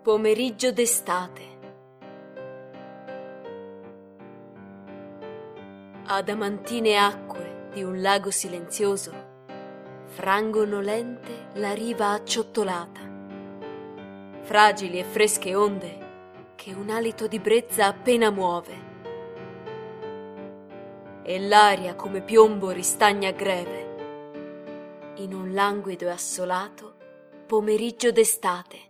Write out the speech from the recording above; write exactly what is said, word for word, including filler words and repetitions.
Pomeriggio d'estate. Adamantine acque di un lago silenzioso frangono lente la riva acciottolata. Fragili e fresche onde che un alito di brezza appena muove. E l'aria come piombo ristagna greve in un languido e assolato pomeriggio d'estate.